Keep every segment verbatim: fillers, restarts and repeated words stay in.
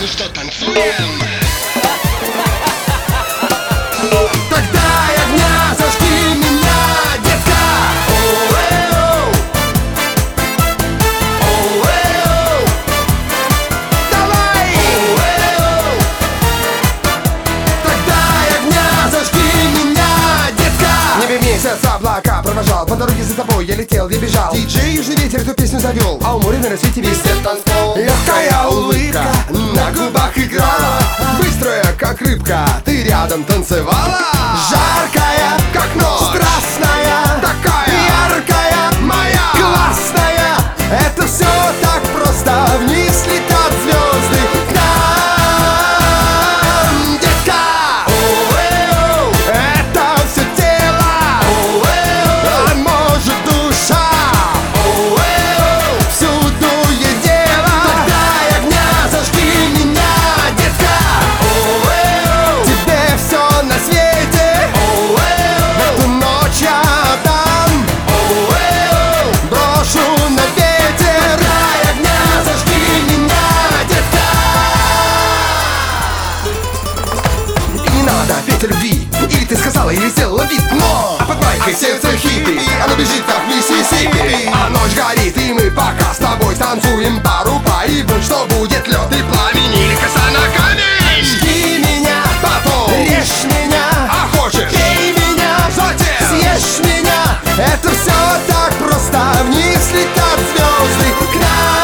Ну что, танцуем? Тогда огня зажги меня, детка. Оу-эу. Оу-эу. Давай. Оу-эу. Тогда огня зажги меня, детка. Небе месяц облака провожал, по дороге за тобой я летел, я бежал. Диджей южный ветер эту песню завел, а у моря на рассвете везде танцпол. Легкая улыбка на губах играла, быстрая как рыбка, ты рядом танцевала. Жаркая как ночь, страстная, такая яркая, моя классная. Это все так просто, вниз летят звезды к нам, детка. Оу-эу. Это все тело, оу-эу. А может душа, оу-эу. Всюду есть дело. Тогда огня зажги меня, детка. Оу-эу. Тебе все на свете, оу-эу. Эту ночь я отдам, оу-эу. Брошу на ветер. Тогда огня зажги меня, детка. И не надо петь о любви, или ты сказала, или сделала вид, но под майкой сердце хиппи, оно бежит как Миссисипи. А ночь горит, и мы пока с тобой станцуем пару по и будь что будет, лед и пламень или коса на камень. Жги меня, потом режь меня, а хочешь пей меня, затем съешь меня. Это все так просто, вниз летят звезды к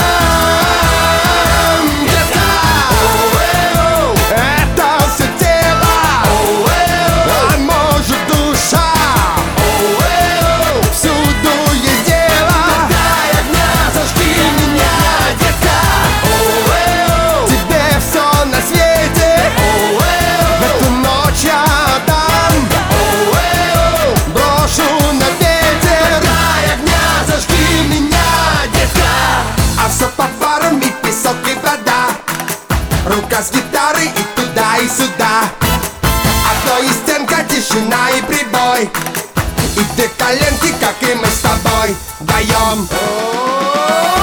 нам, детка. Оу-эу. Это все тело, оу-эу. А может душа, оу-эу. Всюду есть дело. Тогда огня зажги меня, детка. Оу-эу. Тебе все на свете, оу-эу. Эту ночь я отдам, оу-эу. Брошу на ветер. Тогда огня зажги меня, детка. А все по барам и песок и вода, рука с гитарой и туда и сюда. Окно и стенка, тишина и прибой, и две коленки, как и мы с тобой, даем.